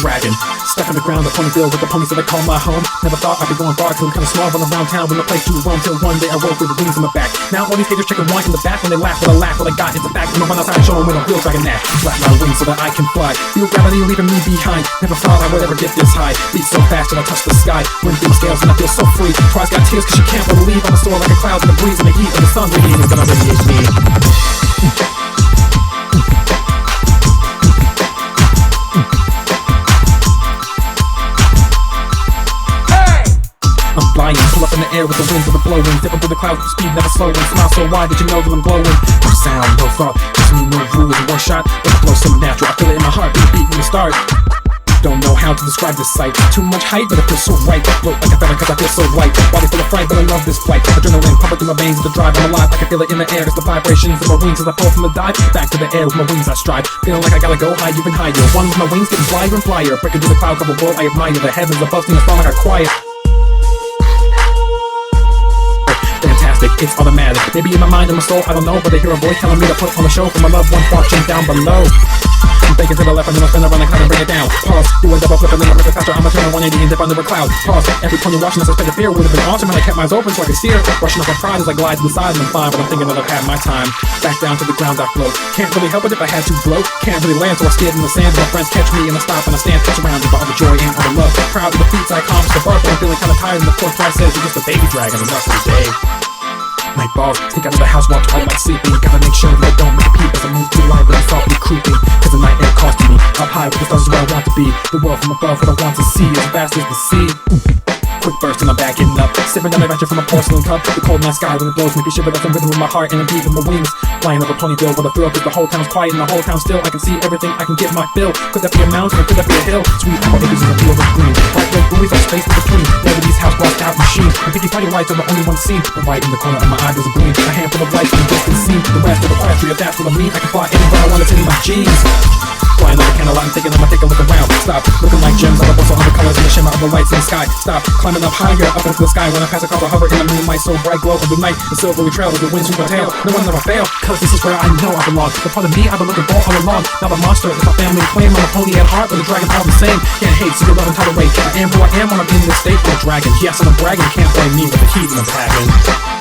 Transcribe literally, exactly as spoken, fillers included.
dragon. Stuck on the ground, the ponytail with the ponies that I call my home. Never thought I'd be going far, cause I'm kinda small, running around town with no place to roam. Till one day I woke with the wings on my back. Now all these haters checking one in the back when they laugh, but I laugh. What I got is the fact, and I run outside showing when a real dragon that. Flap my wings so that I can fly. Feel gravity leaving me behind. Never thought I would ever get this high. Beat so fast till I touch the sky. Wind through the scales and I feel so free. Prize got tears cause she can't believe I'm a soar like a cloud in the breeze and the heat of the sun radiating is gonna radiate me. I'm flying, pull up in the air with the winds of the blowing. Zipping through the clouds with speed, never slowing. Smile so wide that you know that I'm glowing. No sound, no thought, just me, no rules, one shot. But the flow so natural, I feel it in my heart, beat beat from the start. Don't know how to describe this sight. Too much hype, but it feels so right. Float like a feather cause I feel so light. Body full of fright, but I love this flight. Adrenaline pumping through my veins with the drive. I'm alive, I can feel it in the air. It's the vibrations of my wings as I pull from the dive. Back to the air with my wings I stride. Feeling like I gotta go high, even higher. One with my wings getting flyer and flyer. Breaking through the cloud cover world I admire. The heavens above me, a song like I quiet. Fantastic, it's automatic. Maybe in my mind and my soul, I don't know. But I hear a voice telling me to put on a show for my loved ones watching down below. I'm thinking to the left and then I spin around like how to bring it down. Pause, do a double flip and then I rip it faster. I'm a turn one eighty and dip under a cloud. Pause, every pony watching us suspended fear would have been awesome and I kept my eyes open so I could see her. Rushing up my pride as I glide to the side and I'm fine, but I'm thinking that I've had my time. Back down to the ground I float. Can't really help it if I had to float. Can't really land so I skid in the sand. My friends catch me and I stop and I stand surrounded by all the joy and all the love. Proud of the feats I accomplished the birth, but I'm feeling kinda tired and the fourth try says you're just a baby dragon and that's every day. Night balls, take out of the house while twilight sleeping. Gotta make sure that I don't make a peep as I move through life, but I'm softly creeping. Cause the night air costing me. Up high with the stars is where I want to be. The world from above, what I want to see, as vast as the sea. Quick burst and I'm back getting up. Sipping down my venture from a porcelain cup. The cold night sky when it blows make me shiver. Got some rhythm with my heart and a beat with my wings. Flying over Ponyville with a thrill. Cause the whole town's quiet and the whole town still. I can see everything, I can get my fill. Could that be a mountain or could that be a hill? Sweet apple acres in the field of green. Bright red buoys are space in between. Lebanese house blocked out machines. And picky fighting lights are the only ones seen. But right in the corner of my eye there's a gleam. A handful of lights in the distance seen. The rest of the forestry of that's what I mean. I can fly anywhere I want to in my jeans. Flying like a candlelight, I'm thinking I'ma take a look around. Stop, looking like gems, all the also other colors and the shimmer of the lights in the sky. Stop, climbing up higher, up into the sky. When I pass a car, I hover in the moonlight, so bright glow of the night. The silvery trail of the wind sweep my tail. No one ever fail, cause this is where I know I belong. The part of me I've been looking for all along. Now the monster is my family claim. I'm a pony at heart, but the dragon all the same. Can't hate, secret love and tolerate. I am who I am when I'm in this state. I'm a dragon, yes I'm a dragon, can't blame me with the heat and I'm packing.